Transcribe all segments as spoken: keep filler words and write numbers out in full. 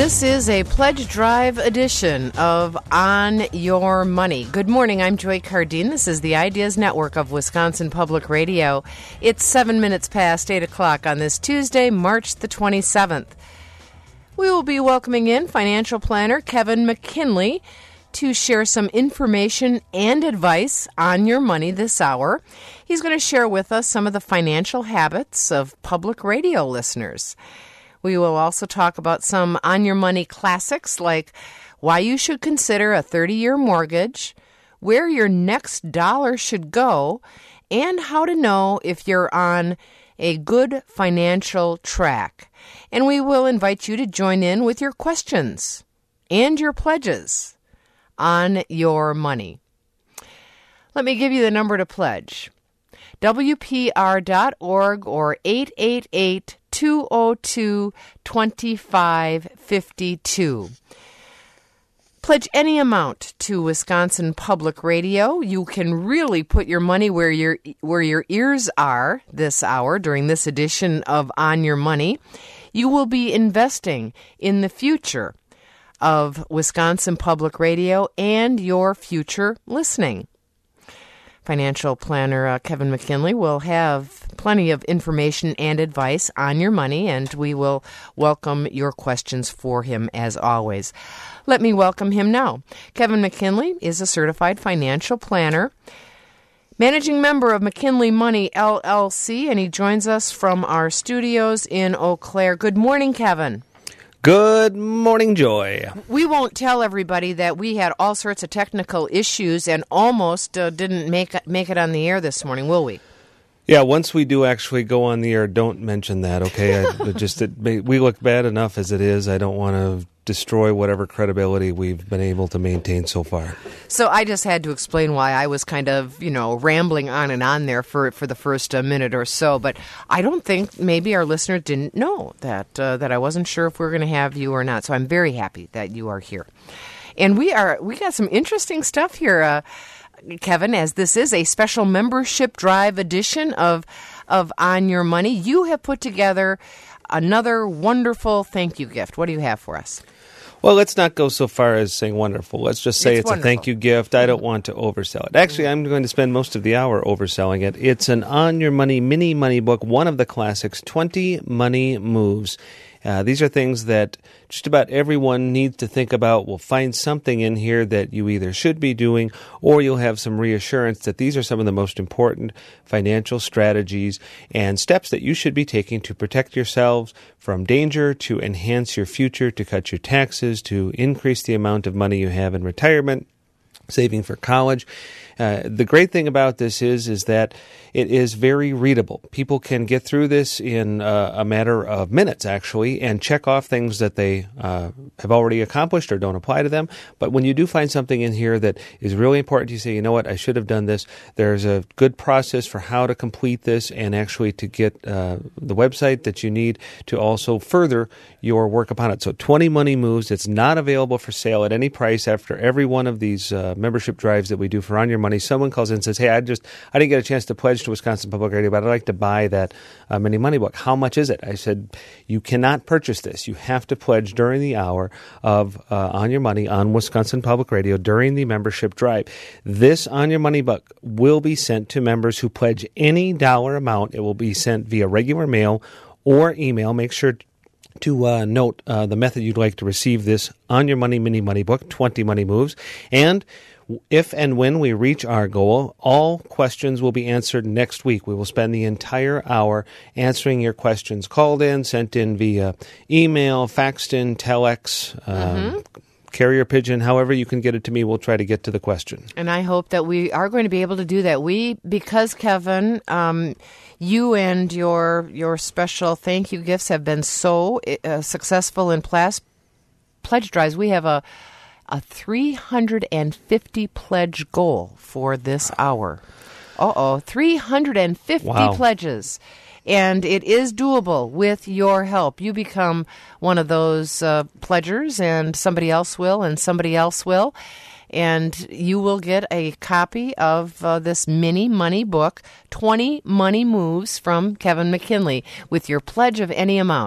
This is a pledge drive edition of On Your Money. Good morning, I'm Joy Cardine. This is the Ideas Network of Wisconsin Public Radio. It's seven minutes past eight o'clock on this Tuesday, March the twenty-seventh. We will be welcoming in financial planner Kevin McKinley to share some information and advice on your money this hour. He's going to share with us some of the financial habits of public radio listeners. We will also talk about some On Your Money classics like why you should consider a thirty-year mortgage, where your next dollar should go, and how to know if you're on a good financial track. And we will invite you to join in with your questions and your pledges on your money. Let me give you the number to pledge. W P R dot org or eight eight eight, two oh two, two five five two. Pledge any amount to Wisconsin Public Radio. You can really put your money where your where your ears are this hour during this edition of On Your Money. You will be investing in the future of Wisconsin Public Radio and your future listening. Financial planner uh, Kevin McKinley will have plenty of information and advice on your money, and we will welcome your questions for him as always. Let me welcome him now. Kevin McKinley is a certified financial planner, managing member of McKinley Money, L L C, and he joins us from our studios in Eau Claire. Good morning, Kevin. Good morning, Joy. We won't tell everybody that we had all sorts of technical issues and almost uh, didn't make it, make it on the air this morning, will we? Yeah, once we do actually go on the air, don't mention that, okay? I, it just it, we look bad enough as it is. I don't want to destroy whatever credibility we've been able to maintain so far. So I just had to explain why I was kind of, you know, rambling on and on there for for the first uh, minute or so. But I don't think maybe our listener didn't know that uh, that I wasn't sure if we were going to have you or not. So I'm very happy that you are here. And we are we got some interesting stuff here, uh, Kevin, as this is a special membership drive edition of of On Your Money. You have put together another wonderful thank you gift. What do you have for us? Well, let's not go so far as saying wonderful. Let's just say it's, it's a thank you gift. I don't want to oversell it. Actually, I'm going to spend most of the hour overselling it. It's an On Your Money mini money book, one of the classics, twenty Money Moves. Uh, these are things that just about everyone needs to think about. We'll find something in here that you either should be doing or you'll have some reassurance that these are some of the most important financial strategies and steps that you should be taking to protect yourselves from danger, to enhance your future, to cut your taxes, to increase the amount of money you have in retirement, saving for college. Uh, the great thing about this is is that it is very readable. People can get through this in uh, a matter of minutes, actually, and check off things that they uh, have already accomplished or don't apply to them. But when you do find something in here that is really important, you say, you know what, I should have done this. There's a good process for how to complete this and actually to get uh, the website that you need to also further your work upon it. So twenty Money Moves. It's not available for sale at any price after every one of these uh, membership drives that we do for On Your Money. Someone calls in and says, hey, I just I didn't get a chance to pledge to Wisconsin Public Radio, but I'd like to buy that uh, mini money book. How much is it? I said, you cannot purchase this. You have to pledge during the hour of uh, On Your Money on Wisconsin Public Radio during the membership drive. This On Your Money book will be sent to members who pledge any dollar amount. It will be sent via regular mail or email. Make sure to uh, note uh, the method you'd like to receive this On Your Money mini money book, twenty Money Moves. And if and when we reach our goal, all questions will be answered next week. We will spend the entire hour answering your questions called in, sent in via email, faxed in, telex, mm-hmm. um, carrier pigeon, however you can get it to me, we'll try to get to the question. And I hope that we are going to be able to do that. We, because Kevin, um, you and your your special thank you gifts have been so uh, successful in plas- pledge drives. We have a a three hundred fifty pledge goal for this hour. Uh-oh, three hundred fifty wow. pledges. And it is doable with your help. You become one of those uh, pledgers, and somebody else will, and somebody else will. And you will get a copy of uh, this mini money book, twenty Money Moves from Kevin McKinley, with your pledge of any amount.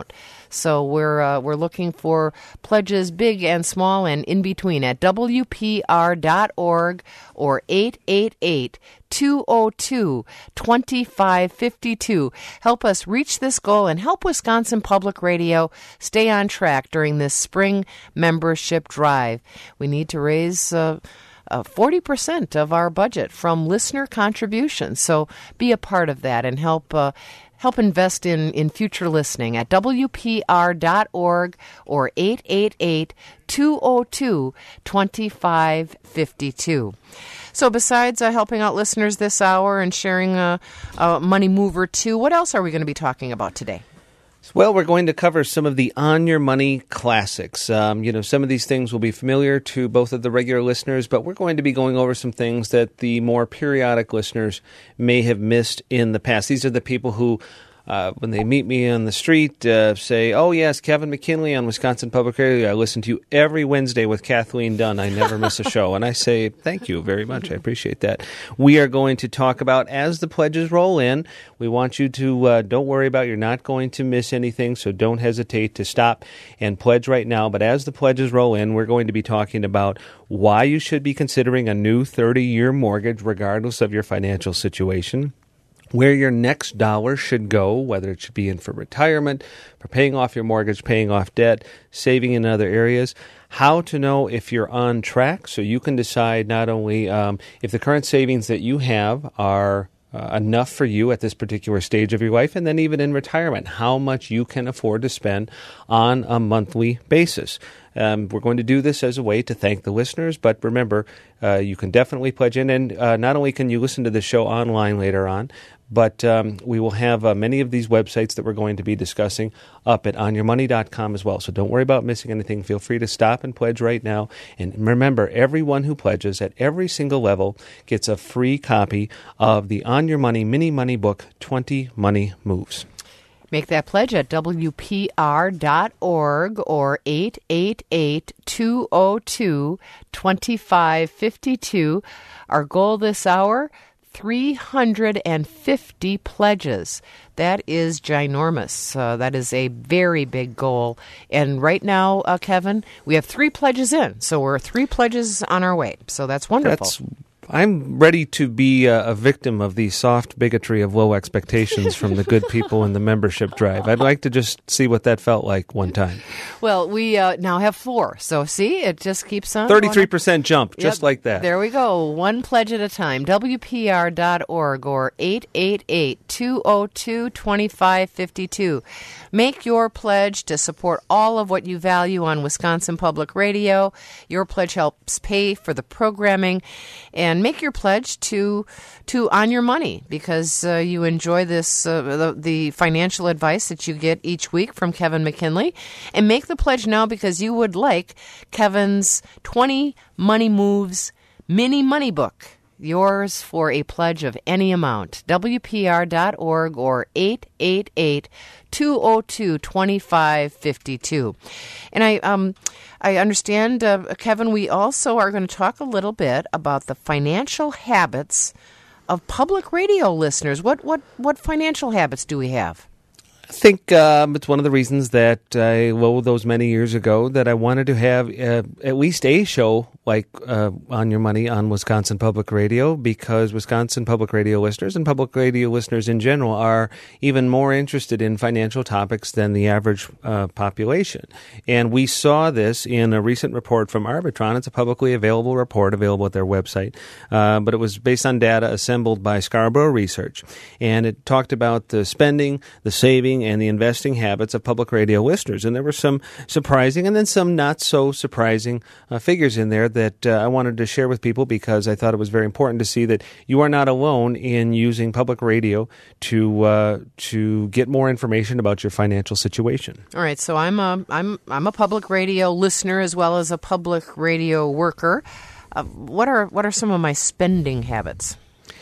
So we're uh, we're looking for pledges big and small and in between at W P R dot org or eight eight eight, two oh two, two five five two. Help us reach this goal and help Wisconsin Public Radio stay on track during this spring membership drive. We need to raise uh, uh, forty percent of our budget from listener contributions. So be a part of that and help uh, Help invest in, in future listening at W P R dot org or eight eight eight, two oh two, two five five two. So besides uh, helping out listeners this hour and sharing a, a money move or two, what else are we going to be talking about today? Well, we're going to cover some of the On Your Money classics. Um, you know, some of these things will be familiar to both of the regular listeners, but we're going to be going over some things that the more periodic listeners may have missed in the past. These are the people who, uh, when they meet me on the street, uh, say, oh, yes, Kevin McKinley on Wisconsin Public Radio. I listen to you every Wednesday with Kathleen Dunn. I never miss a show. And I say, thank you very much. I appreciate that. We are going to talk about, as the pledges roll in, we want you to, uh, don't worry about, you're not going to miss anything, so don't hesitate to stop and pledge right now. But as the pledges roll in, we're going to be talking about why you should be considering a new thirty-year mortgage regardless of your financial situation, where your next dollar should go, whether it should be in for retirement, for paying off your mortgage, paying off debt, saving in other areas, how to know if you're on track so you can decide not only um, if the current savings that you have are uh, enough for you at this particular stage of your life, and then even in retirement, how much you can afford to spend on a monthly basis. Um, we're going to do this as a way to thank the listeners, but remember, uh, you can definitely pledge in, and uh, not only can you listen to the show online later on, but um, we will have uh, many of these websites that we're going to be discussing up at on your money dot com as well. So don't worry about missing anything. Feel free to stop and pledge right now. And remember, everyone who pledges at every single level gets a free copy of the On Your Money Mini Money Book, twenty Money Moves. Make that pledge at W P R dot org or eight eight eight, two oh two, two five five two. Our goal this hour, three hundred fifty pledges. That is ginormous. Uh, that is a very big goal. And right now, uh, Kevin, we have three pledges in. So we're three pledges on our way. So that's wonderful. That's I'm ready to be a, a victim of the soft bigotry of low expectations from the good people in the membership drive. I'd like to just see what that felt like one time. Well, we uh, now have four. So see, it just keeps on. thirty-three percent jump, just yep, like that. There we go. One pledge at a time. W P R dot org or eight eight eight, two oh two, two five five two. Make your pledge to support all of what you value on Wisconsin Public Radio. Your pledge helps pay for the programming. And make your pledge to to On Your Money because uh, you enjoy this uh, the, the financial advice that you get each week from Kevin McKinley. And make the pledge now because you would like Kevin's twenty Money Moves Mini Money Book. Yours for a pledge of any amount. W P R dot org or eight eight eight, two oh two, two five five two. And I um I understand, uh, Kevin, we also are going to talk a little bit about the financial habits of public radio listeners. What what what financial habits do we have? I think um, it's one of the reasons that I, well, those many years ago, that I wanted to have uh, at least a show like uh, On Your Money on Wisconsin Public Radio, because Wisconsin Public Radio listeners and public radio listeners in general are even more interested in financial topics than the average uh, population. And we saw this in a recent report from Arbitron. It's a publicly available report available at their website, uh, but it was based on data assembled by Scarborough Research. And it talked about the spending, the saving, and the investing habits of public radio listeners. And there were some surprising and then some not so surprising uh, figures in there that uh, I wanted to share with people because I thought it was very important to see that you are not alone in using public radio to uh, to get more information about your financial situation. All right, so I'm a I'm I'm a public radio listener as well as a public radio worker. Uh, what are what are some of my spending habits?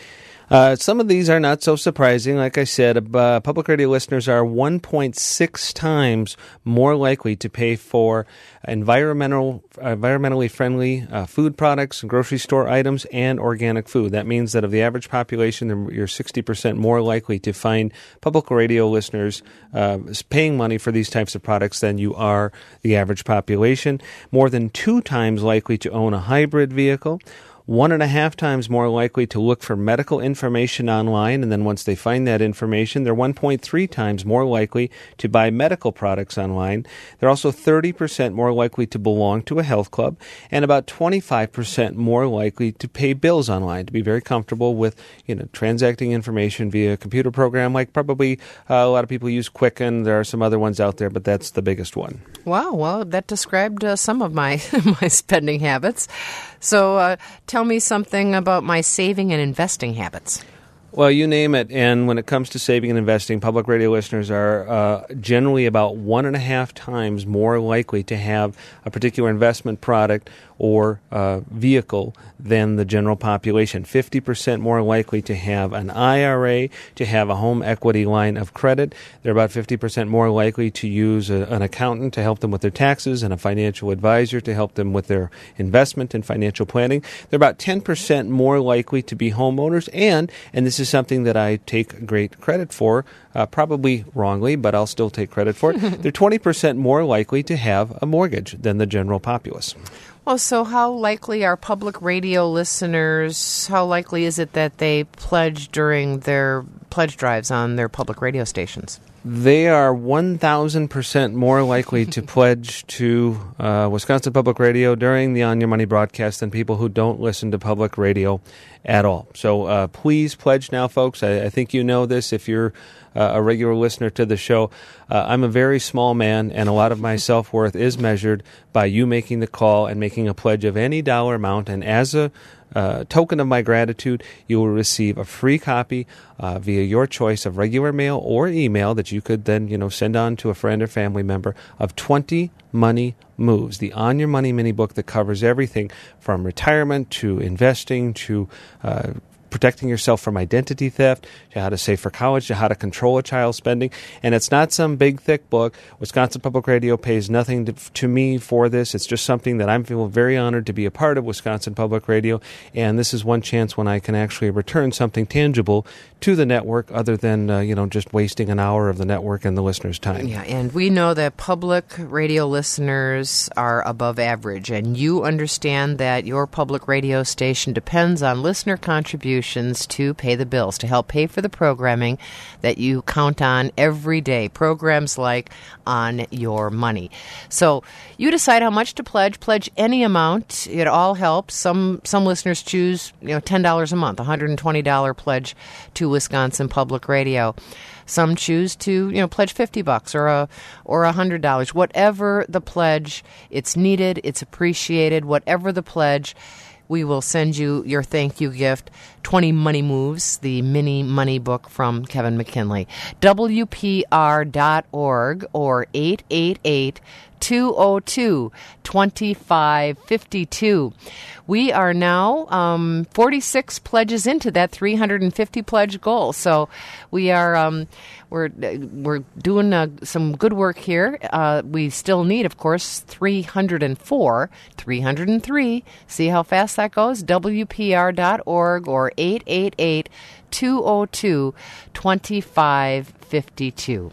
Uh, some of these are not so surprising. Like I said, uh, public radio listeners are one point six times more likely to pay for environmental, environmentally friendly uh, food products, grocery store items, and organic food. That means that of the average population, you're sixty percent more likely to find public radio listeners uh, paying money for these types of products than you are the average population. More than two times likely to own a hybrid vehicle. One and a half times more likely to look for medical information online, and then once they find that information, they're one point three times more likely to buy medical products online. They're also thirty percent more likely to belong to a health club, and about twenty-five percent more likely to pay bills online, to be very comfortable with, you know, transacting information via a computer program, like probably uh, a lot of people use Quicken. There are some other ones out there, but that's the biggest one. Wow, well, that described uh, some of my my spending habits. So uh, tell me something about my saving and investing habits. Well, you name it, and when it comes to saving and investing, public radio listeners are uh, generally about one and a half times more likely to have a particular investment product or uh, vehicle than the general population. fifty percent more likely to have an I R A, to have a home equity line of credit. They're about fifty percent more likely to use a, an accountant to help them with their taxes and a financial advisor to help them with their investment and financial planning. They're about ten percent more likely to be homeowners, and, and this is something that I take great credit for, uh, probably wrongly, but I'll still take credit for it. They're twenty percent more likely to have a mortgage than the general populace. Well, so how likely are public radio listeners, how likely is it that they pledge during their pledge drives on their public radio stations? They are one thousand percent more likely to pledge to uh, Wisconsin Public Radio during the On Your Money broadcast than people who don't listen to public radio at all. So uh, please pledge now, folks. I, I think you know this if you're uh, a regular listener to the show. Uh, I'm a very small man, and a lot of my self-worth is measured by you making the call and making a pledge of any dollar amount. And as a Uh, token of my gratitude, you will receive a free copy uh, via your choice of regular mail or email that you could then, you know, send on to a friend or family member of twenty Money Moves, the On Your Money mini book that covers everything from retirement to investing to uh, protecting yourself from identity theft, to how to save for college, to how to control a child's spending. And it's not some big, thick book. Wisconsin Public Radio pays nothing to, to me for this. It's just something that I feel very honored to be a part of Wisconsin Public Radio. And this is one chance when I can actually return something tangible to the network other than, uh, you know, just wasting an hour of the network and the listeners' time. Yeah, and we know that public radio listeners are above average, and you understand that your public radio station depends on listener contributions to pay the bills, to help pay for the programming that you count on every day, programs like On Your Money. So you decide how much to pledge. Pledge any amount. It all helps. Some some listeners choose, you know, ten dollars a month, one hundred twenty dollars pledge to Wisconsin Public Radio. Some choose to, you know, pledge fifty bucks or a or a hundred dollars. Whatever the pledge, it's needed, it's appreciated. Whatever the pledge, we will send you your thank you gift, twenty Money Moves, the mini money book from Kevin McKinley. W P R dot org or eight eight eight, two oh two, two five five two. We are now um, forty-six pledges into that three hundred fifty pledge goal. So we are um, we're we're doing uh, some good work here. Uh, we still need, of course, three hundred four, three hundred three. See how fast that goes? W P R dot org or eight eight eight, two oh two, two five five two.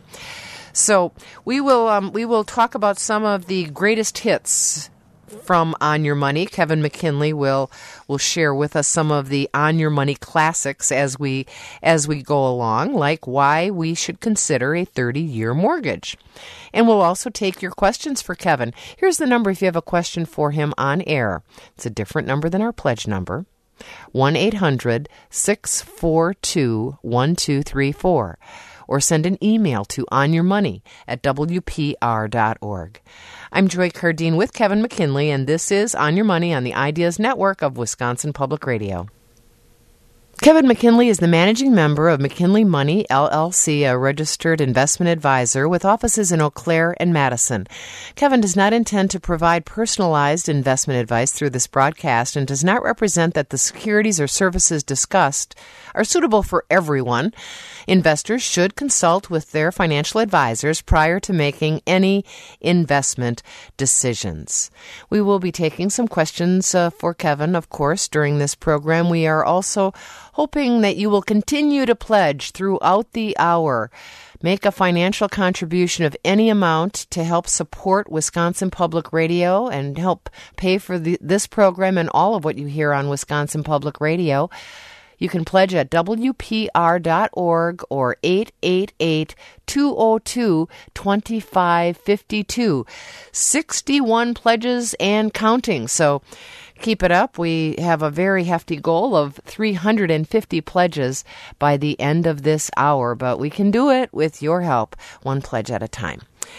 So we will um, we will talk about some of the greatest hits from On Your Money. Kevin McKinley will will share with us some of the On Your Money classics as we as we go along, like why we should consider a thirty-year mortgage. And we'll also take your questions for Kevin. Here's the number if you have a question for him on air. It's a different number than our pledge number. one eight hundred, six four two, one two three four. Or send an email to onyourmoney at W P R dot org. I'm Joy Cardine with Kevin McKinley, and this is On Your Money on the Ideas Network of Wisconsin Public Radio. Kevin McKinley is the managing member of McKinley Money, L L C, a registered investment advisor with offices in Eau Claire and Madison. Kevin does not intend to provide personalized investment advice through this broadcast and does not represent that the securities or services discussed are suitable for everyone. Investors should consult with their financial advisors prior to making any investment decisions. We will be taking some questions uh, for Kevin, of course, during this program. We are also hoping that you will continue to pledge throughout the hour. Make a financial contribution of any amount to help support Wisconsin Public Radio and help pay for the, this program and all of what you hear on Wisconsin Public Radio. You can pledge at W P R dot org or eight eight eight, two oh two, two five five two. sixty-one pledges and counting. So keep it up. We have a very hefty goal of three hundred fifty pledges by the end of this hour, but we can do it with your help, one pledge at a time.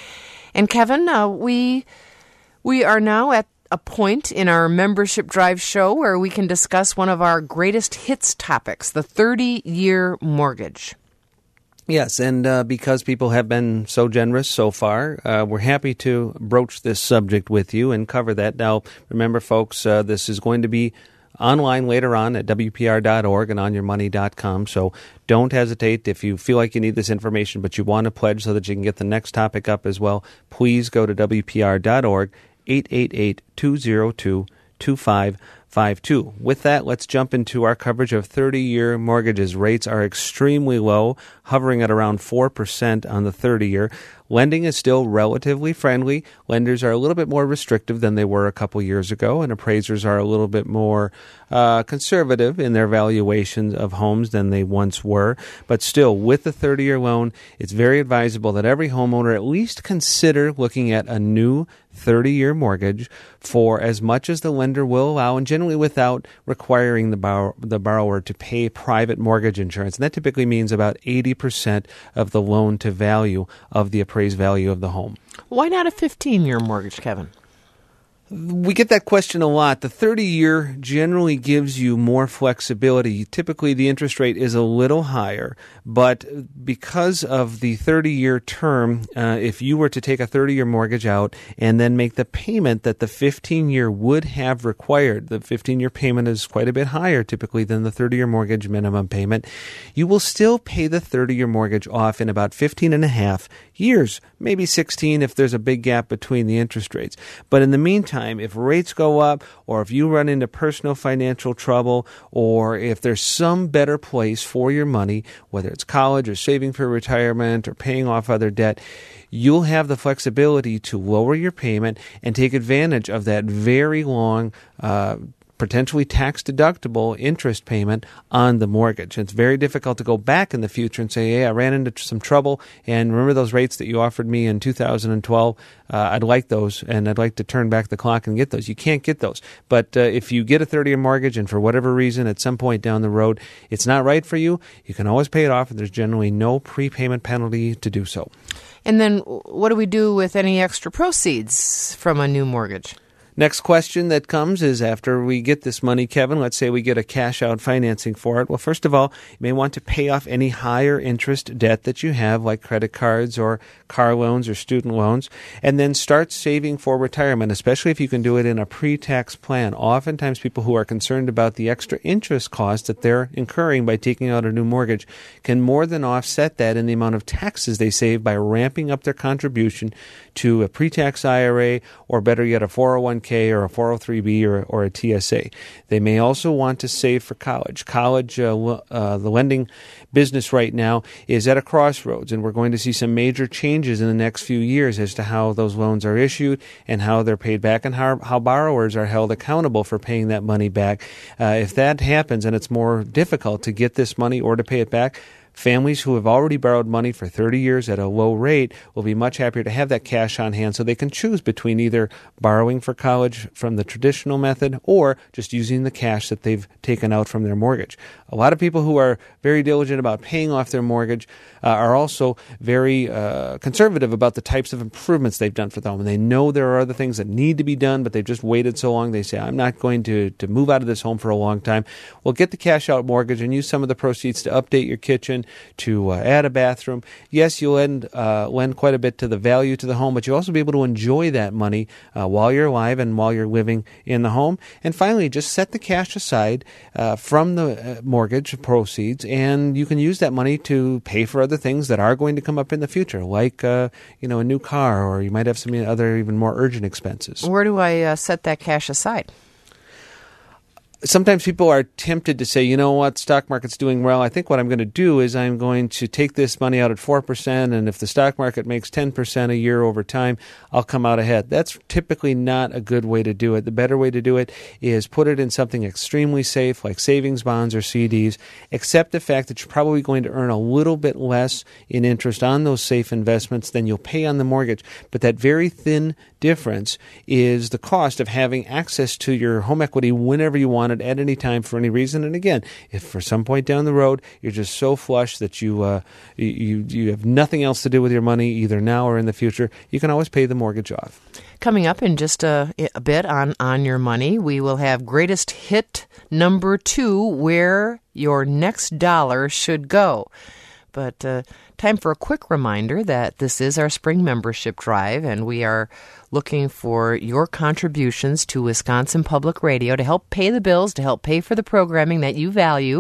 And Kevin, uh, we we are now at a point in our membership drive show where we can discuss one of our greatest hits topics, the thirty-year mortgage. Yes, and uh, because people have been so generous so far, uh, we're happy to broach this subject with you and cover that. Now, remember, folks, uh, this is going to be online later on at W P R dot org and on your money dot com, so don't hesitate. If you feel like you need this information but you want to pledge so that you can get the next topic up as well, please go to W P R dot org, eight eight eight, two oh two, two five five two. With that, let's jump into our coverage of thirty-year mortgages. Rates are extremely low, hovering at around four percent on the thirty-year. Lending is still relatively friendly. Lenders are a little bit more restrictive than they were a couple years ago, and appraisers are a little bit more uh, conservative in their valuations of homes than they once were. But still, with the thirty-year loan, it's very advisable that every homeowner at least consider looking at a new thirty-year mortgage for as much as the lender will allow, and generally without requiring the, borrow- the borrower to pay private mortgage insurance. And that typically means about eighty percent of the loan to value of the appraised value of the home. Why not a fifteen-year mortgage, Kevin? We get that question a lot. The thirty-year generally gives you more flexibility. Typically, the interest rate is a little higher, but because of the thirty-year term, uh, if you were to take a thirty-year mortgage out and then make the payment that the fifteen-year would have required, the fifteen-year payment is quite a bit higher typically than the thirty-year mortgage minimum payment, you will still pay the thirty-year mortgage off in about fifteen and a half years, maybe sixteen if there's a big gap between the interest rates. But in the meantime, if rates go up, or if you run into personal financial trouble, or if there's some better place for your money, whether it's college or saving for retirement or paying off other debt, you'll have the flexibility to lower your payment and take advantage of that very long uh potentially tax-deductible interest payment on the mortgage. It's very difficult to go back in the future and say, hey, I ran into some trouble, and remember those rates that you offered me in two thousand twelve? Uh, I'd like those, and I'd like to turn back the clock and get those. You can't get those. But uh, if you get a thirty-year mortgage, and for whatever reason, at some point down the road, it's not right for you, you can always pay it off, and there's generally no prepayment penalty to do so. And then what do we do with any extra proceeds from a new mortgage? Next question that comes is, after we get this money, Kevin, let's say we get a cash-out financing for it. Well, first of all, you may want to pay off any higher interest debt that you have, like credit cards or car loans or student loans, and then start saving for retirement, especially if you can do it in a pre-tax plan. Oftentimes, people who are concerned about the extra interest costs that they're incurring by taking out a new mortgage can more than offset that in the amount of taxes they save by ramping up their contribution to a pre-tax I R A, or better yet, a four oh one k or a four oh three b or, or a T S A. They may also want to save for college. College, uh, uh, the lending business right now is at a crossroads, and we're going to see some major changes in the next few years as to how those loans are issued and how they're paid back, and how, how borrowers are held accountable for paying that money back. Uh, if that happens and it's more difficult to get this money or to pay it back, Families who have already borrowed money for thirty years at a low rate will be much happier to have that cash on hand so they can choose between either borrowing for college from the traditional method or just using the cash that they've taken out from their mortgage. A lot of people who are very diligent about paying off their mortgage uh, are also very uh, conservative about the types of improvements they've done for the home. And they know there are other things that need to be done, but they've just waited so long. They say, I'm not going to, to move out of this home for a long time. Well, get the cash out mortgage and use some of the proceeds to update your kitchen, to uh, add a bathroom. Yes, you'll lend, uh, lend quite a bit to the value to the home, but you'll also be able to enjoy that money uh, while you're alive and while you're living in the home. And finally, just set the cash aside uh, from the uh, mortgage proceeds, and you can use that money to pay for other things that are going to come up in the future, like uh, you know, a new car, or you might have some other even more urgent expenses. Where do I uh, set that cash aside? Sometimes people are tempted to say, you know what, stock market's doing well. I think what I'm going to do is I'm going to take this money out at four percent, and if the stock market makes ten percent a year over time, I'll come out ahead. That's typically not a good way to do it. The better way to do it is put it in something extremely safe, like savings bonds or C Ds. Accept the fact that you're probably going to earn a little bit less in interest on those safe investments than you'll pay on the mortgage. But that very thin difference is the cost of having access to your home equity whenever you want it, at any time, for any reason. And again, if for some point down the road you're just so flush that you uh, you you have nothing else to do with your money, either now or in the future, you can always pay the mortgage off. Coming up in just a, a bit on On Your Money, we will have greatest hit number two, where your next dollar should go. But uh, time for a quick reminder that this is our spring membership drive, and we are looking for your contributions to Wisconsin Public Radio to help pay the bills, to help pay for the programming that you value.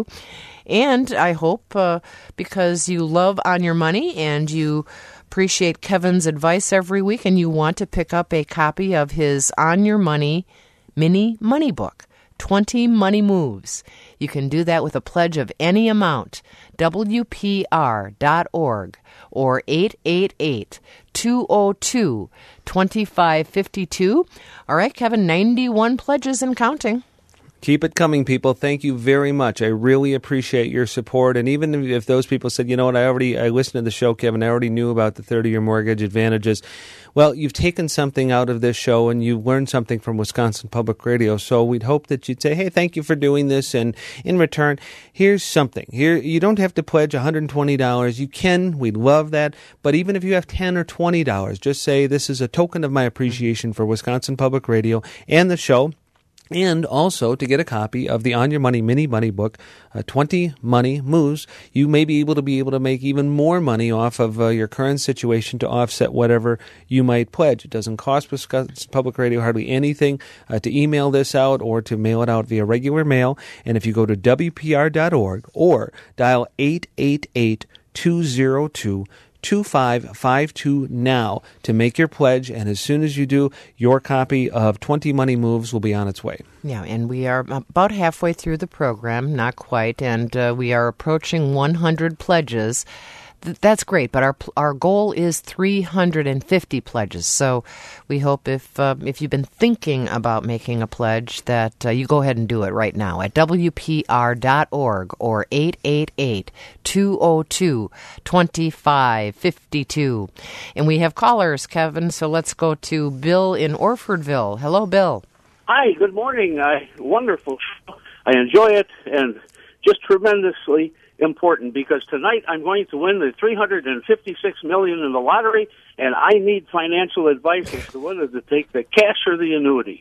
And I hope uh, because you love On Your Money and you appreciate Kevin's advice every week and you want to pick up a copy of his On Your Money mini money book, twenty Money Moves. You can do that with a pledge of any amount. W P R dot org or eight eight eight, two oh two, two five five two. All right, Kevin, ninety-one pledges and counting. Keep it coming, people. Thank you very much. I really appreciate your support. And even if those people said, you know what, I already I listened to the show, Kevin, I already knew about the thirty-year mortgage advantages. Well, you've taken something out of this show and you've learned something from Wisconsin Public Radio. So we'd hope that you'd say, hey, thank you for doing this. And in return, here's something. Here, you don't have to pledge one hundred twenty dollars. You can. We'd love that. But even if you have ten dollars or twenty dollars, just say this is a token of my appreciation for Wisconsin Public Radio and the show. And also to get a copy of the On Your Money mini money book, uh, twenty Money Moves. You may be able to be able to make even more money off of uh, your current situation to offset whatever you might pledge. It doesn't cost Wisconsin Public Radio hardly anything uh, to email this out or to mail it out via regular mail. And if you go to W P R dot org or dial eight eight eight, two oh two, two five five two now to make your pledge, and as soon as you do, your copy of twenty Money Moves will be on its way. Yeah, and we are about halfway through the program, not quite, and uh, we are approaching one hundred pledges. Th- that's great, but our our goal is three hundred fifty pledges. So we hope if uh, if you've been thinking about making a pledge that uh, you go ahead and do it right now at W P R dot org or eight eight eight, two oh two, two five five two. And we have callers, Kevin, so let's go to Bill in Orfordville. Hello, Bill. Hi, good morning. Uh, wonderful show. I enjoy it, and just tremendously important, because tonight I'm going to win the three hundred fifty-six million dollars in the lottery, and I need financial advice as to whether to take the cash or the annuity.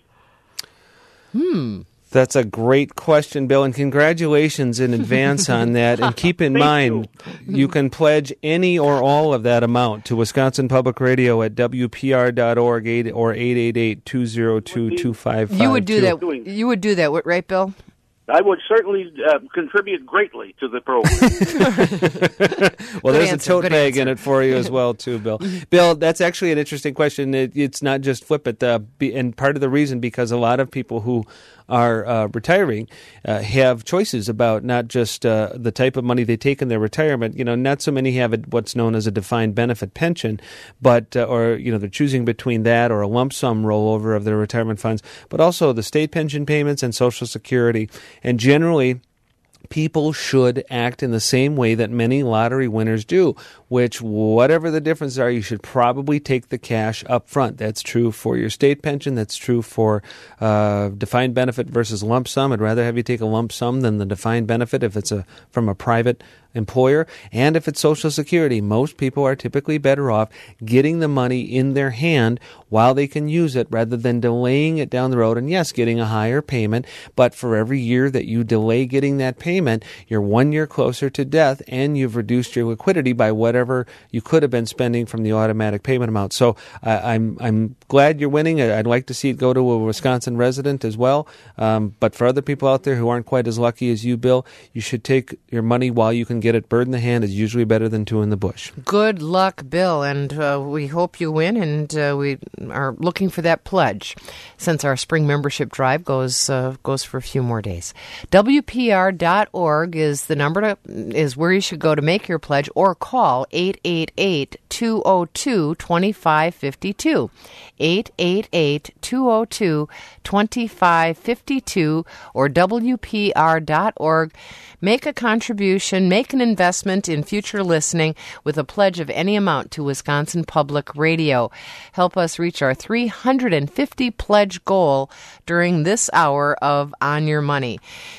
Hmm. That's a great question, Bill, and congratulations in advance on that. And keep in mind, you. you can pledge any or all of that amount to Wisconsin Public Radio at W P R dot org or eight eight eight, two oh two, two five five two. You would do that. You would do that, right, Bill? I would certainly uh, contribute greatly to the program. Well, Good there's answer. a tote Good bag answer. in it for you as well, too, Bill. Bill, that's actually an interesting question. It, it's not just flip it. Uh, be, and part of the reason, because a lot of people who are uh, retiring uh, have choices about not just uh, the type of money they take in their retirement. You know, not so many have a, what's known as a defined benefit pension, but uh, or you know they're choosing between that or a lump sum rollover of their retirement funds, but also the state pension payments and Social Security. And generally, people should act in the same way that many lottery winners do, which, whatever the differences are, you should probably take the cash up front. That's true for your state pension. That's true for uh, defined benefit versus lump sum. I'd rather have you take a lump sum than the defined benefit if it's a from a private employer. And if it's Social Security, most people are typically better off getting the money in their hand while they can use it rather than delaying it down the road. And yes, getting a higher payment, but for every year that you delay getting that payment, you're one year closer to death and you've reduced your liquidity by whatever you could have been spending from the automatic payment amount. So uh, I'm I'm glad you're winning. I'd like to see it go to a Wisconsin resident as well. Um, but for other people out there who aren't quite as lucky as you, Bill, you should take your money while you can get it. Bird in the hand is usually better than two in the bush. Good luck, Bill, and uh, we hope you win, and uh, we are looking for that pledge since our spring membership drive goes uh, goes for a few more days. W P R dot org is the number to, is where you should go to make your pledge, or call eight eight eight, two oh two, two five five two. eight eight eight, two oh two, two five five two or W P R dot org. Make a contribution, make an investment in future listening with a pledge of any amount to Wisconsin Public Radio. Help us reach our three hundred fifty pledge goal during this hour of On Your Money.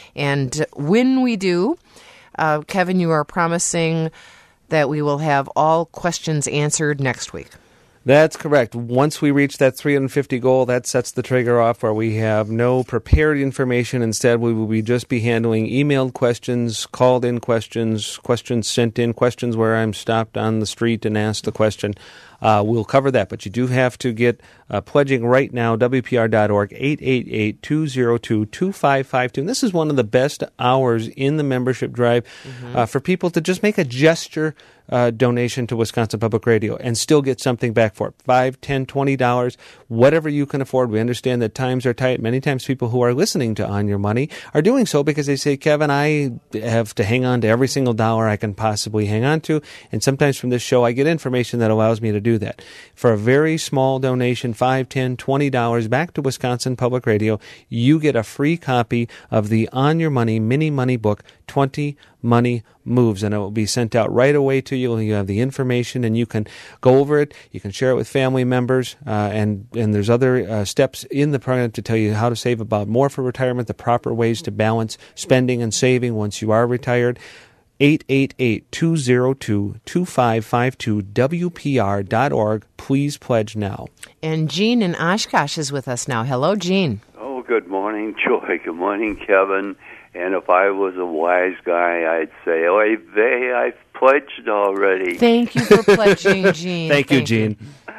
And when we do, uh, Kevin, you are promising that we will have all questions answered next week. That's correct. Once we reach that three hundred fifty goal, that sets the trigger off where we have no prepared information. Instead, we will be just be handling emailed questions, called-in questions, questions sent in, questions where I'm stopped on the street and asked the question. Uh, we'll cover that, but you do have to get uh, pledging right now, W P R dot org, eight eight eight, two oh two, two five five two. And this is one of the best hours in the membership drive mm-hmm. uh, for people to just make a gesture uh, donation to Wisconsin Public Radio and still get something back for it. Five, ten, twenty dollars, whatever you can afford. We understand that times are tight. Many times people who are listening to On Your Money are doing so because they say, Kevin, I have to hang on to every single dollar I can possibly hang on to. And sometimes from this show, I get information that allows me to do that. For a very small donation, five, ten, twenty dollars back to Wisconsin Public Radio, you get a free copy of the On Your Money mini money book, twenty Money Moves, and it will be sent out right away to you. You have the information, and you can go over it. You can share it with family members, uh, and, and there's other uh, steps in the program to tell you how to save about more for retirement, the proper ways to balance spending and saving once you are retired. eight eight eight, two oh two, two five five two, W P R dot org. Please pledge now. And Jean in Oshkosh is with us now. Hello, Jean. Oh, good morning, Joy. Good morning, Kevin. And if I was a wise guy, I'd say, oy vey, I've pledged already. Thank you for pledging, Jean. Thank you, Jean.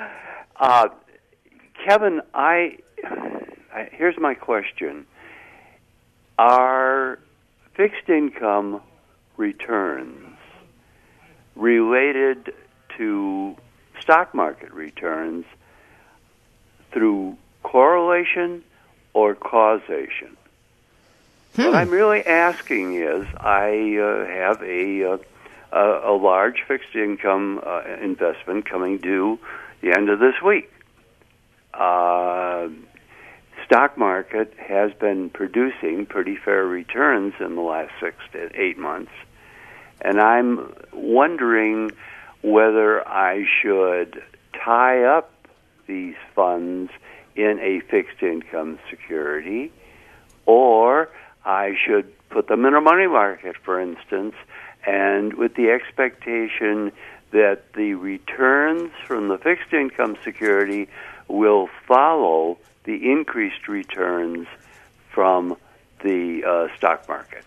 Uh, Kevin, I, I here's my question. Are fixed income returns related to stock market returns through correlation or causation? Hmm. What I'm really asking is, I uh, have a, uh, a a large fixed income uh, investment coming due the end of this week. Uh, stock market has been producing pretty fair returns in the last six to eight months. And I'm wondering whether I should tie up these funds in a fixed income security, or I should put them in a money market, for instance, and with the expectation that the returns from the fixed income security will follow the increased returns from the uh, stock market.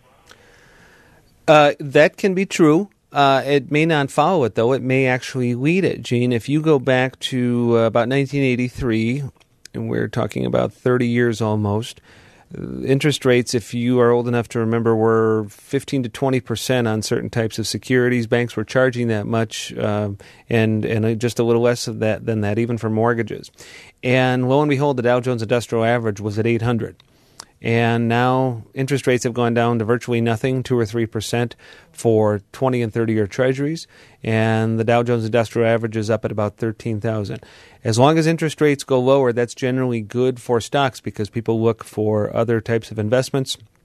Uh, that can be true. Uh, it may not follow it, though. It may actually lead it, Gene. If you go back to uh, about nineteen eighty-three, and we're talking about thirty years almost, uh, interest rates, if you are old enough to remember, were fifteen to twenty percent on certain types of securities. Banks were charging that much, uh, and, and just a little less of that than that, even for mortgages. And lo and behold, the Dow Jones Industrial Average was at eight hundred. And now interest rates have gone down to virtually nothing, two or three percent for twenty and thirty-year treasuries, and the Dow Jones Industrial Average is up at about thirteen thousand. As long as interest rates go lower, that's generally good for stocks because people look for other types of investments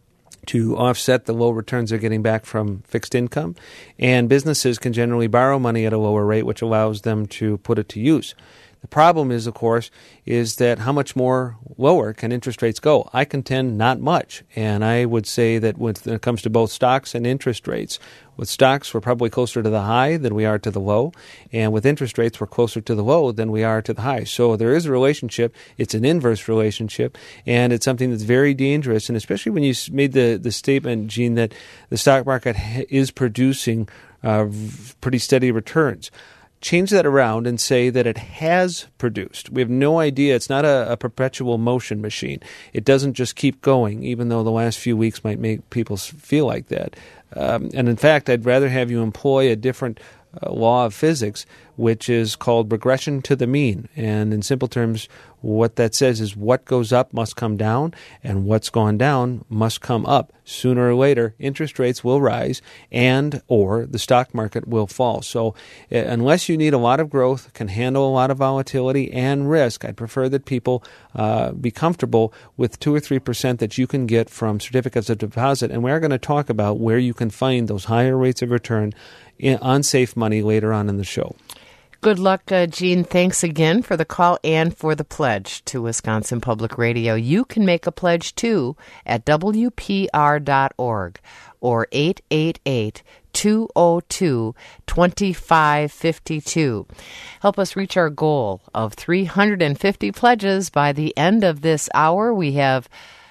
to offset the low returns they're getting back from fixed income. And businesses can generally borrow money at a lower rate, which allows them to put it to use. The problem is, of course, is that how much more lower can interest rates go? I contend not much. And I would say that when it comes to both stocks and interest rates, with stocks, we're probably closer to the high than we are to the low. And with interest rates, we're closer to the low than we are to the high. So there is a relationship. It's an inverse relationship. And it's something that's very dangerous. And especially when you made the, the statement, Gene, that the stock market is producing uh, pretty steady returns. Change that around and say that it has produced. We have no idea. It's not a, a perpetual motion machine. It doesn't just keep going, even though the last few weeks might make people feel like that. Um, and in fact, I'd rather have you employ a different uh, law of physics, which is called regression to the mean. And in simple terms, what that says is what goes up must come down, and what's gone down must come up. Sooner or later, interest rates will rise, and or the stock market will fall. So uh, unless you need a lot of growth, can handle a lot of volatility and risk, I'd prefer that people uh, be comfortable with two or three percent that you can get from certificates of deposit. And we're going to talk about where you can find those higher rates of return in, on safe money later on in the show. Good luck, uh, Gene. Thanks again for the call and for the pledge to Wisconsin Public Radio. You can make a pledge, too, at W P R dot org or eight eight eight, two oh two, two five five two. Help us reach our goal of three hundred fifty pledges by the end of this hour. We have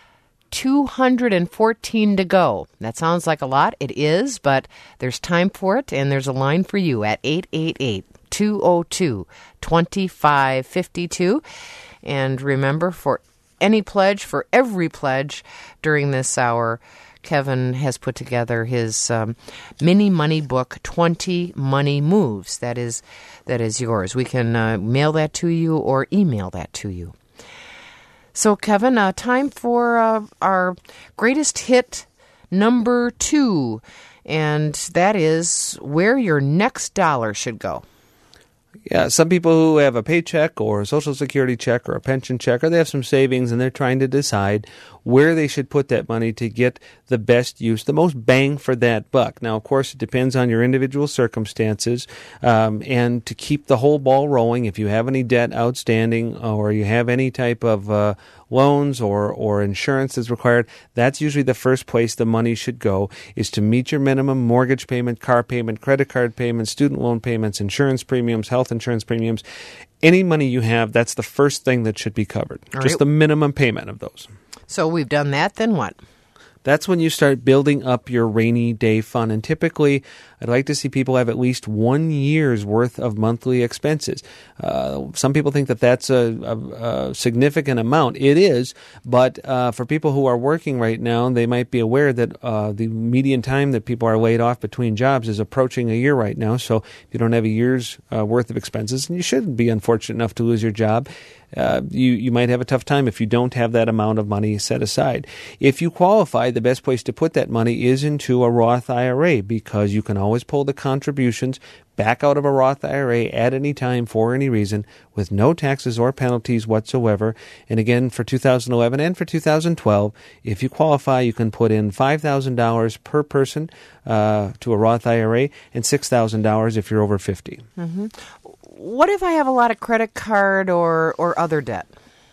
two hundred fourteen to go. That sounds like a lot. It is, but there's time for it, and there's a line for you at eight eight eight, two oh two, two five five two. And remember, for any pledge, for every pledge during this hour, Kevin has put together his um, mini money book, twenty Money Moves. That is, that is yours. We can uh, mail that to you or email that to you. So, Kevin, uh, time for uh, our greatest hit number two, and that is where your next dollar should go. Yeah, some people who have a paycheck or a Social Security check or a pension check, or they have some savings and they're trying to decide where they should put that money to get the best use, the most bang for that buck. Now, of course, it depends on your individual circumstances, um, and to keep the whole ball rolling, if you have any debt outstanding or you have any type of uh, loans or, or insurance that's required, that's usually the first place the money should go, is to meet your minimum mortgage payment, car payment, credit card payments, student loan payments, insurance premiums, health insurance premiums. Any money you have, that's the first thing that should be covered. All Just right. the minimum payment of those. So we've done that, then what? That's when you start building up your rainy day fund. And typically, I'd like to see people have at least one year's worth of monthly expenses. Uh, some people think that that's a, a, a significant amount. It is, but uh, for people who are working right now, they might be aware that uh, the median time that people are laid off between jobs is approaching a year right now. So if you don't have a year's uh, worth of expenses, and you shouldn't be unfortunate enough to lose your job, Uh, you, you might have a tough time if you don't have that amount of money set aside. If you qualify, the best place to put that money is into a Roth I R A, because you can always pull the contributions back out of a Roth I R A at any time for any reason with no taxes or penalties whatsoever. And again, for two thousand eleven and for two thousand twelve, if you qualify, you can put in five thousand dollars per person uh, to a Roth I R A and six thousand dollars if you're over fifty. Mm-hmm. What if I have a lot of credit card or, or other debt?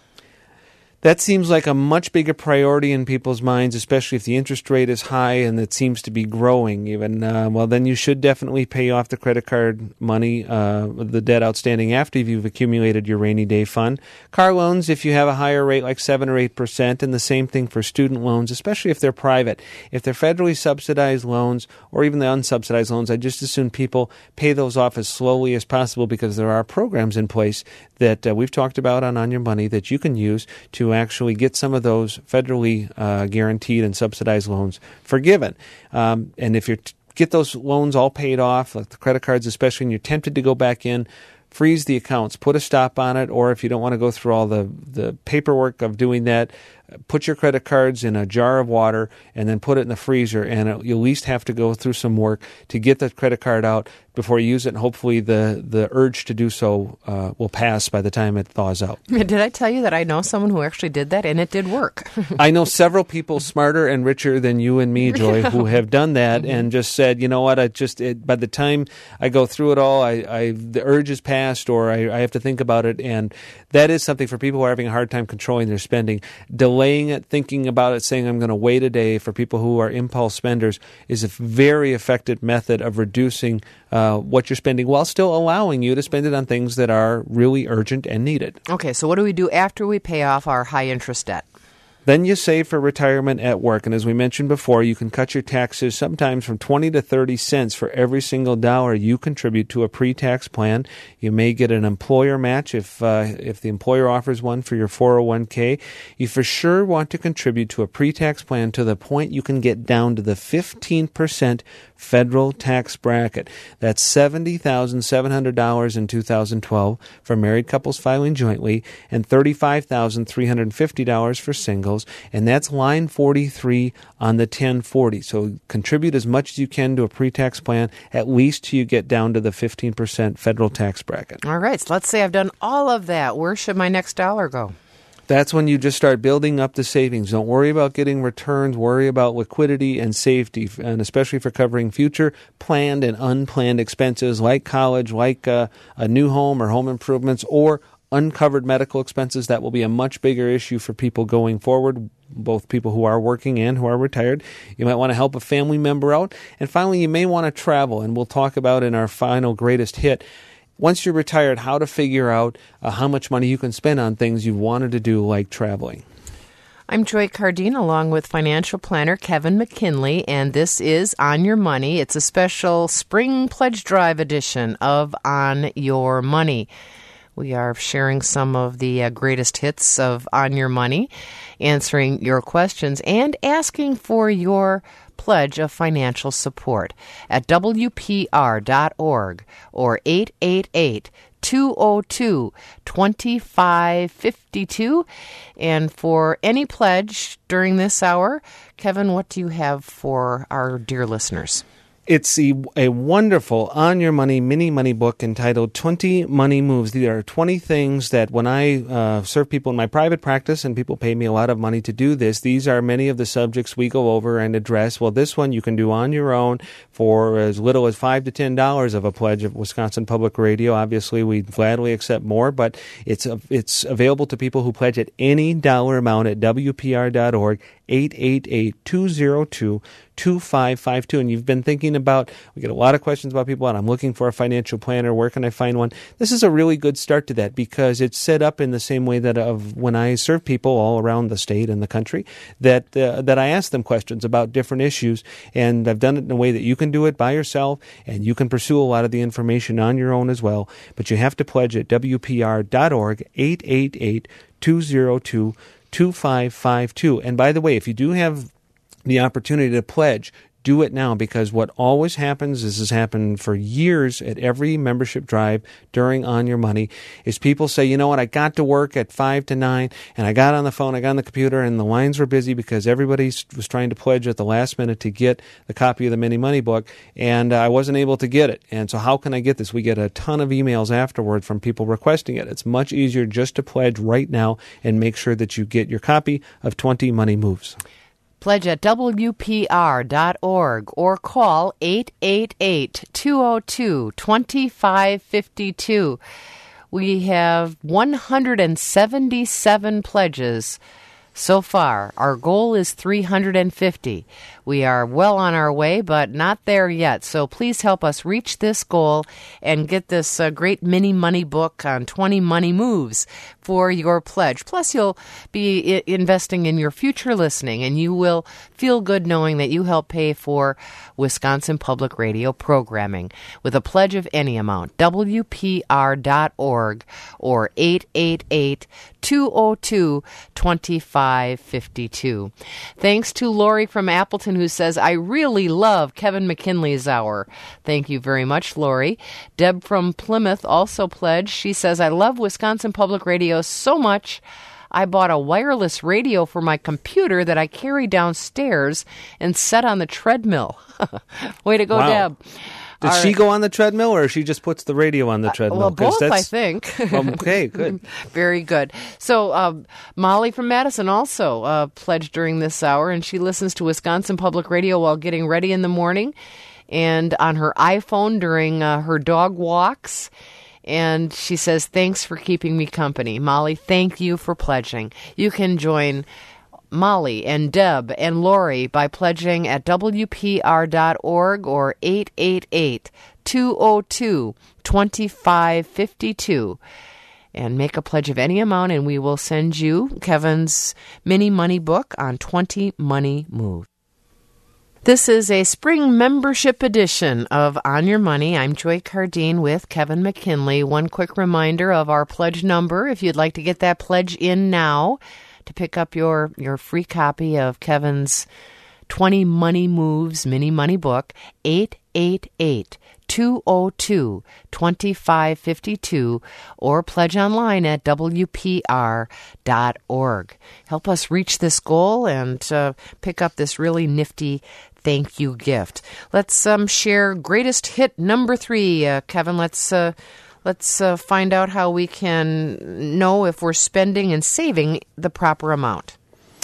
That seems like a much bigger priority in people's minds, especially if the interest rate is high and it seems to be growing even. Uh, well, then you should definitely pay off the credit card money, uh, the debt outstanding after you've accumulated your rainy day fund. Car loans, if you have a higher rate like seven or eight percent, and the same thing for student loans, especially if they're private. If they're federally subsidized loans or even the unsubsidized loans, I just assume people pay those off as slowly as possible, because there are programs in place that uh, we've talked about on On Your Money that you can use to actually get some of those federally uh, guaranteed and subsidized loans forgiven. Um, and if you t- get those loans all paid off, like the credit cards especially, and you're tempted to go back in, freeze the accounts, put a stop on it, or if you don't want to go through all the, the paperwork of doing that, put your credit cards in a jar of water and then put it in the freezer, and it, you at least have to go through some work to get the credit card out before you use it, and hopefully the, the urge to do so uh, will pass by the time it thaws out. Did I tell you that I know someone who actually did that, and it did work? I know several people smarter and richer than you and me, Joy, who have done that and just said, you know what, I just it, by the time I go through it all, I, I the urge is past, or I, I have to think about it, and that is something for people who are having a hard time controlling their spending. Delaying it, thinking about it, saying I'm going to wait a day for people who are impulse spenders is a very effective method of reducing uh, what you're spending while still allowing you to spend it on things that are really urgent and needed. Okay, so what do we do after we pay off our high-interest debt? Then you save for retirement at work. And as we mentioned before, you can cut your taxes sometimes from twenty to thirty cents for every single dollar you contribute to a pre-tax plan. You may get an employer match if uh, if the employer offers one for your four oh one k. You for sure want to contribute to a pre-tax plan to the point you can get down to the fifteen percent federal tax bracket. That's seventy thousand seven hundred dollars in two thousand twelve for married couples filing jointly and thirty-five thousand three hundred fifty dollars for singles. And that's line forty-three on the ten forty. So contribute as much as you can to a pre-tax plan, at least till you get down to the fifteen percent federal tax bracket. All right, so let's say I've done all of that. Where should my next dollar go? That's when you just start building up the savings. Don't worry about getting returns. Worry about liquidity and safety, and especially for covering future planned and unplanned expenses like college, like uh, a new home or home improvements, or uncovered medical expenses. That will be a much bigger issue for people going forward, both people who are working and who are retired. You might want to help a family member out. And finally, you may want to travel, and we'll talk about in our final greatest hit, once you're retired, how to figure out uh, how much money you can spend on things you've wanted to do, like traveling. I'm Joy Cardine, along with financial planner Kevin McKinley, and this is On Your Money. It's a special Spring Pledge Drive edition of On Your Money. We are sharing some of the uh, greatest hits of On Your Money, answering your questions, and asking for your pledge of financial support at W P R dot org or eight eight eight, two oh two, two five five two. And for any pledge during this hour, Kevin, what do you have for our dear listeners? It's a, a wonderful On Your Money mini money book entitled twenty Money Moves. These are twenty things that when I uh, serve people in my private practice, and people pay me a lot of money to do this, these are many of the subjects we go over and address. Well, this one you can do on your own for as little as five to ten dollars of a pledge of Wisconsin Public Radio. Obviously, we gladly accept more, but it's uh, it's available to people who pledge at any dollar amount at W P R dot org, eight eight eight, two oh two, two five five two. And you've been thinking about, we get a lot of questions about people, and I'm looking for a financial planner. Where can I find one? This is a really good start to that, because it's set up in the same way that of when I serve people all around the state and the country, that uh, that I ask them questions about different issues, and I've done it in a way that you can do it by yourself, and you can pursue a lot of the information on your own as well. But you have to pledge at W P R dot org, eight eight eight, two oh two, two five five two. And by the way, if you do have the opportunity to pledge, do it now, because what always happens, this has happened for years at every membership drive during On Your Money, is people say, you know what, I got to work at five to nine, and I got on the phone, I got on the computer, and the lines were busy because everybody was trying to pledge at the last minute to get the copy of the mini money book, and I wasn't able to get it. And so how can I get this? We get a ton of emails afterward from people requesting it. It's much easier just to pledge right now and make sure that you get your copy of twenty Money Moves. Pledge at W P R dot org or call eight eight eight, two oh two, two five five two. We have one hundred seventy-seven pledges so far. Our goal is three hundred fifty. We are well on our way, but not there yet. So please help us reach this goal and get this uh, great mini money book on twenty money moves for your pledge. Plus, you'll be I- investing in your future listening, and you will feel good knowing that you help pay for Wisconsin Public Radio programming with a pledge of any amount. W P R dot org or eight eight eight, two oh two, two five five two. Thanks to Lori from Appleton, who says, I really love Kevin McKinley's Hour. Thank you very much, Lori. Deb from Plymouth also pledged. She says, I love Wisconsin Public Radio so much. I bought a wireless radio for my computer that I carry downstairs and set on the treadmill. Way to go, wow. Deb. Does Our, she go on the treadmill, or she just puts the radio on the treadmill? Uh, well, both, I think. Well, okay, good. Very good. So uh, Molly from Madison also uh, pledged during this hour, and she listens to Wisconsin Public Radio while getting ready in the morning and on her iPhone during uh, her dog walks. And she says, thanks for keeping me company. Molly, thank you for pledging. You can join Molly and Deb and Lori by pledging at W P R dot org or eight eight eight, two oh two, two five five two. And make a pledge of any amount, and we will send you Kevin's mini money book on twenty money moves. This is a spring membership edition of On Your Money. I'm Joy Cardine with Kevin McKinley. One quick reminder of our pledge number, if you'd like to get that pledge in now to pick up your, your free copy of Kevin's twenty Money Moves mini money book, eight eight eight, two oh two, two five five two, or pledge online at W P R dot org. Help us reach this goal and uh, pick up this really nifty thank you gift. Let's um, share greatest hit number three. Uh, Kevin, let's... Uh, Let's uh, find out how we can know if we're spending and saving the proper amount.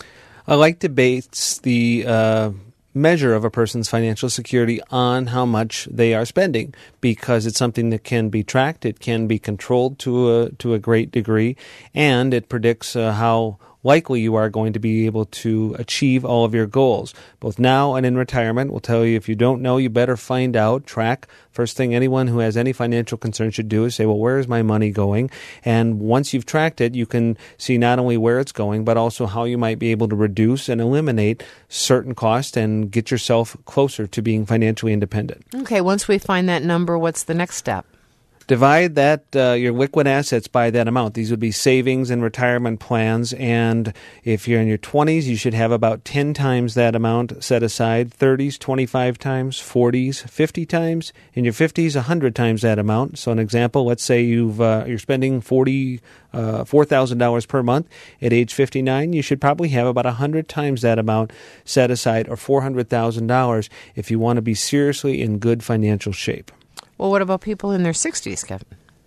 I like to base the uh, measure of a person's financial security on how much they are spending, because it's something that can be tracked, it can be controlled to a, to a great degree, and it predicts uh, how likely you are going to be able to achieve all of your goals, both now and in retirement. We'll tell you, if you don't know, you better find out, track. First thing anyone who has any financial concern should do is say, well, where is my money going? And once you've tracked it, you can see not only where it's going, but also how you might be able to reduce and eliminate certain costs and get yourself closer to being financially independent. Okay, once we find that number, what's the next step? Divide that uh, your liquid assets by that amount. These would be savings and retirement plans. And if you're in your twenties, you should have about ten times that amount set aside. thirties, twenty-five times. forties, fifty times. In your fifties, one hundred times that amount. So an example, let's say you've uh, you're spending forty, uh, four thousand dollars per month. At age fifty-nine, you should probably have about one hundred times that amount set aside, or four hundred thousand dollars if you want to be seriously in good financial shape. Well, what about people in their sixties, Kevin?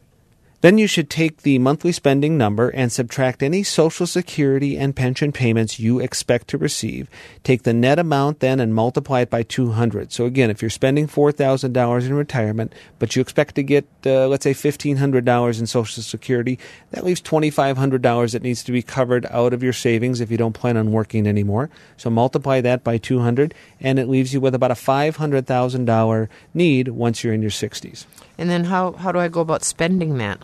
Then you should take the monthly spending number and subtract any Social Security and pension payments you expect to receive. Take the net amount then and multiply it by two hundred. So again, if you're spending four thousand dollars in retirement, but you expect to get, uh, let's say, fifteen hundred dollars in Social Security, that leaves twenty-five hundred dollars that needs to be covered out of your savings if you don't plan on working anymore. So multiply that by two hundred, and it leaves you with about a five hundred thousand dollars need once you're in your sixties. And then how, how do I go about spending that?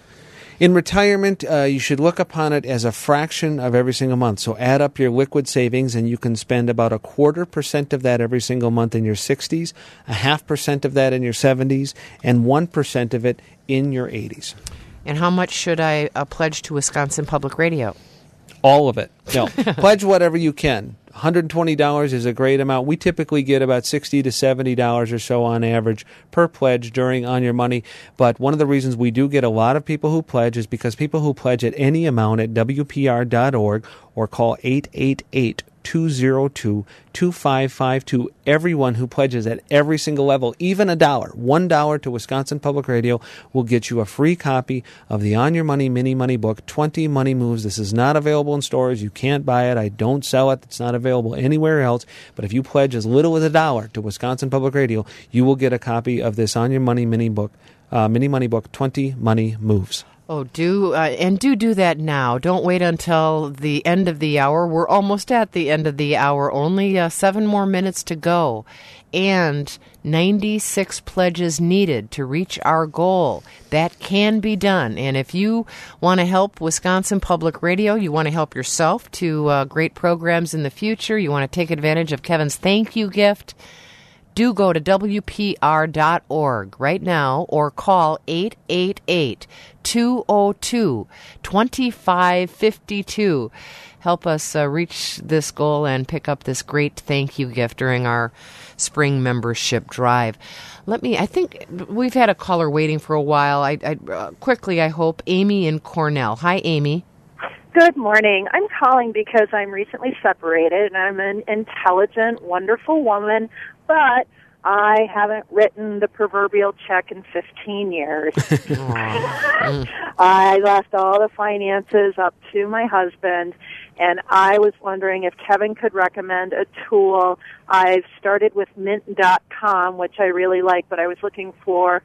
In retirement, uh, you should look upon it as a fraction of every single month. So add up your liquid savings, and you can spend about a quarter percent of that every single month in your sixties, a half percent of that in your seventies, and one percent of it in your eighties. And how much should I uh, pledge to Wisconsin Public Radio? All of it. No, pledge whatever you can. one hundred twenty dollars is a great amount. We typically get about sixty to seventy dollars or so on average per pledge during On Your Money. But one of the reasons we do get a lot of people who pledge is because people who pledge at any amount at W P R dot org or call eight eight eight, two oh two, two five five two. Everyone who pledges at every single level, even a dollar, one dollar to Wisconsin Public Radio, will get you a free copy of the On Your Money mini money book, twenty Money Moves. This is not available in stores. You can't buy it. I don't sell it. It's not available anywhere else. But if you pledge as little as a dollar to Wisconsin Public Radio, you will get a copy of this On Your Money mini book, uh, mini money book, twenty Money Moves. Oh, do, uh, and do do that now. Don't wait until the end of the hour. We're almost at the end of the hour. Only uh, seven more minutes to go. And ninety-six pledges needed to reach our goal. That can be done. And if you want to help Wisconsin Public Radio, you want to help yourself to uh, great programs in the future, you want to take advantage of Kevin's thank you gift, do go to W P R dot org right now or call eight eight eight, two oh two, two five five two. Help us uh, reach this goal and pick up this great thank you gift during our spring membership drive. Let me, I think we've had a caller waiting for a while. I, I uh, quickly, I hope, Amy in Cornell. Hi, Amy. Good morning. I'm calling because I'm recently separated, and I'm an intelligent, wonderful woman, but I haven't written the proverbial check in fifteen years. I left all the finances up to my husband, and I was wondering if Kevin could recommend a tool. I've started with mint dot com, which I really like, but I was looking for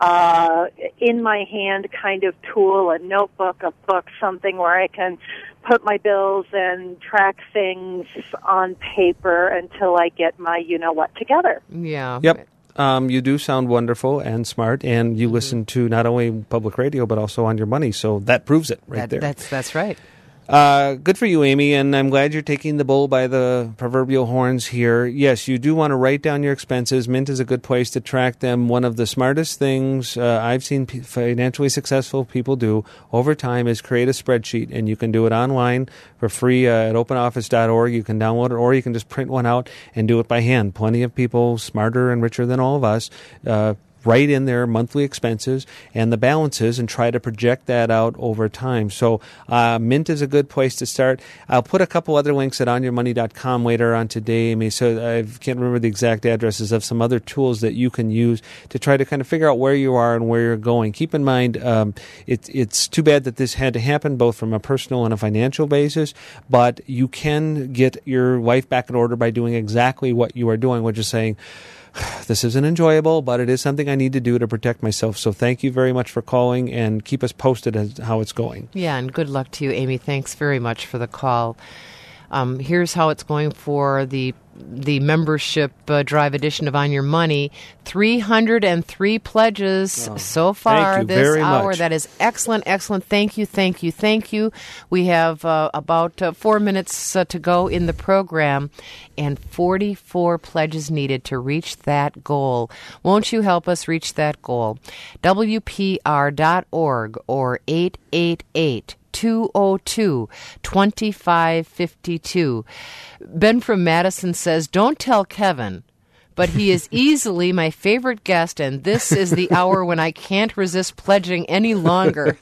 uh in my hand kind of tool, a notebook, a book, something where I can put my bills and track things on paper until I get my you-know-what together. Yeah. Yep. Um, you do sound wonderful and smart, and you mm-hmm. listen to not only public radio, but also On Your Money, so that proves it right that, there. That's that's right. Uh, good for you, Amy, and I'm glad you're taking the bull by the proverbial horns here. Yes, you do want to write down your expenses. Mint is a good place to track them. One of the smartest things uh, I've seen p- financially successful people do over time is create a spreadsheet, and you can do it online for free uh, at open office dot org. You can download it, or you can just print one out and do it by hand. Plenty of people smarter and richer than all of us uh, write in their monthly expenses and the balances and try to project that out over time. So uh, Mint is a good place to start. I'll put a couple other links at on your money dot com later on today, Amy, so I can't remember the exact addresses of some other tools that you can use to try to kind of figure out where you are and where you're going. Keep in mind, um, it, it's too bad that this had to happen both from a personal and a financial basis, but you can get your life back in order by doing exactly what you are doing, which is saying, this isn't enjoyable, but it is something I need to do to protect myself. So thank you very much for calling, and keep us posted as how it's going. Yeah, and good luck to you, Amy. Thanks very much for the call. Um, here's how it's going for the the membership uh, drive edition of On Your Money. three hundred three pledges oh, so far this hour. Much. That is excellent, excellent. Thank you, thank you, thank you. We have uh, about uh, four minutes uh, to go in the program, and forty-four pledges needed to reach that goal. Won't you help us reach that goal? W P R dot org or eight eight eight two oh two, two five five two. Ben from Madison says, don't tell Kevin, but he is easily my favorite guest, and this is the hour when I can't resist pledging any longer.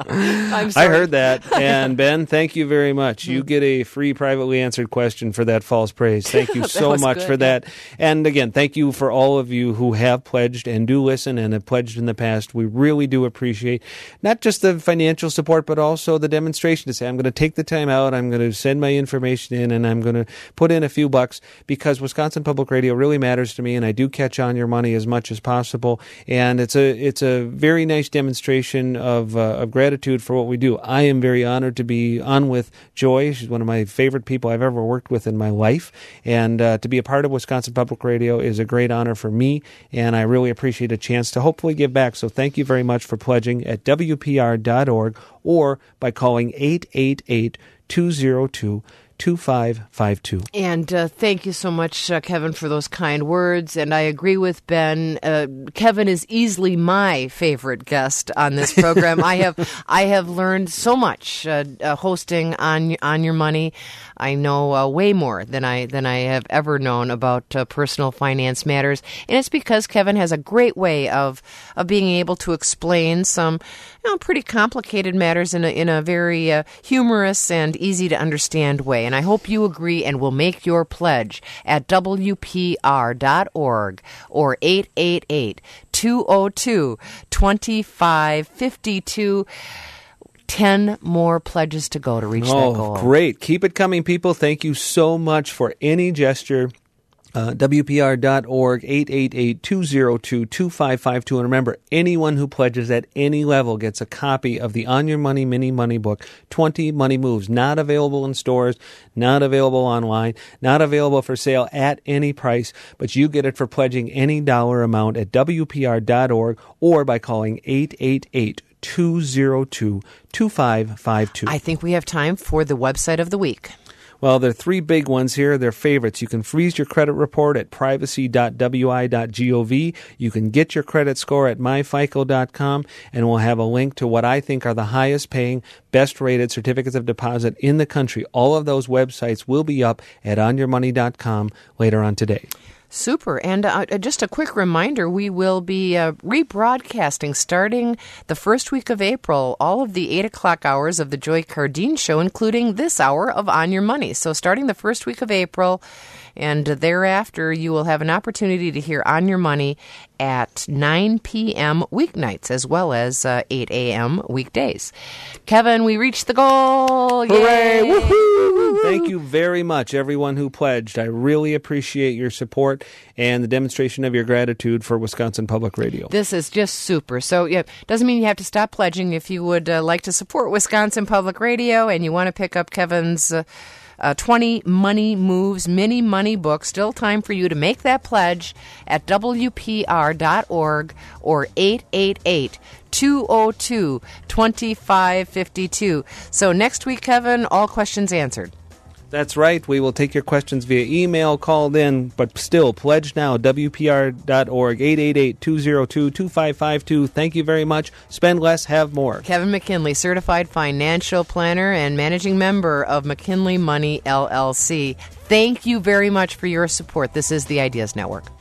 I'm sorry. I heard that, and Ben, thank you very much. You get a free privately answered question for that false praise. Thank you so much good, for that. Yeah. And again, thank you for all of you who have pledged and do listen and have pledged in the past. We really do appreciate not just the financial support, but also the demonstration to say, I'm going to take the time out, I'm going to send my information in, and I'm going to put in a few bucks, because Wisconsin Public Radio really matters to me, and I do catch On Your Money as much as possible, and it's a it's a very nice demonstration of, uh, of gratitude for what we do. I am very honored to be on with Joy. She's one of my favorite people I've ever worked with in my life, and uh, to be a part of Wisconsin Public Radio is a great honor for me, and I really appreciate a chance to hopefully give back. So thank you very much for pledging at W P R dot org or by calling eight eight eight, two oh two, two five five two. And uh, thank you so much, uh, Kevin, for those kind words. And I agree with Ben. Uh, Kevin is easily my favorite guest on this program. I have I have learned so much uh, uh, hosting on on Your Money. I know uh, way more than I than I have ever known about uh, personal finance matters, and it's because Kevin has a great way of of being able to explain some, you know, pretty complicated matters in a in a very uh, humorous and easy to understand way. And I hope you agree and will make your pledge at W P R dot org or eight eight eight, two oh two, two five five two. Ten more pledges to go to reach oh, that goal. Great. Keep it coming, people. Thank you so much for any gesture. Uh, W P R dot org, eight eight eight, two oh two, two five five two. And remember, anyone who pledges at any level gets a copy of the On Your Money Mini Money Book, twenty Money Moves. Not available in stores, not available online, not available for sale at any price, but you get it for pledging any dollar amount at W P R dot org or by calling eight eight eight, two oh two, two five five two. I think we have time for the website of the week. Well, there are three big ones here. They're favorites. You can freeze your credit report at privacy dot w i dot gov. You can get your credit score at my fico dot com, and we'll have a link to what I think are the highest paying, best rated certificates of deposit in the country. All of those websites will be up at on your money dot com later on today. Super. And uh, just a quick reminder, we will be uh, rebroadcasting starting the first week of April, all of the eight o'clock hours of the Joy Cardine Show, including this hour of On Your Money. So starting the first week of April, and thereafter, you will have an opportunity to hear On Your Money at nine p.m. weeknights, as well as uh, eight a.m. weekdays. Kevin, we reached the goal! Hooray! Woohoo! Thank you very much, everyone who pledged. I really appreciate your support and the demonstration of your gratitude for Wisconsin Public Radio. This is just super. So, yeah, doesn't mean you have to stop pledging. If you would uh, like to support Wisconsin Public Radio and you want to pick up Kevin's Uh, Uh, twenty Money Moves mini money book. Still time for you to make that pledge at W P R dot org or eight eight eight, two oh two, two five five two. So next week, Kevin, all questions answered. That's right. We will take your questions via email, called in, but still, pledge now, W P R dot org, eight eight eight, two oh two, two five five two. Thank you very much. Spend less, have more. Kevin McKinley, certified financial planner and managing member of McKinley Money, L L C. Thank you very much for your support. This is the Ideas Network.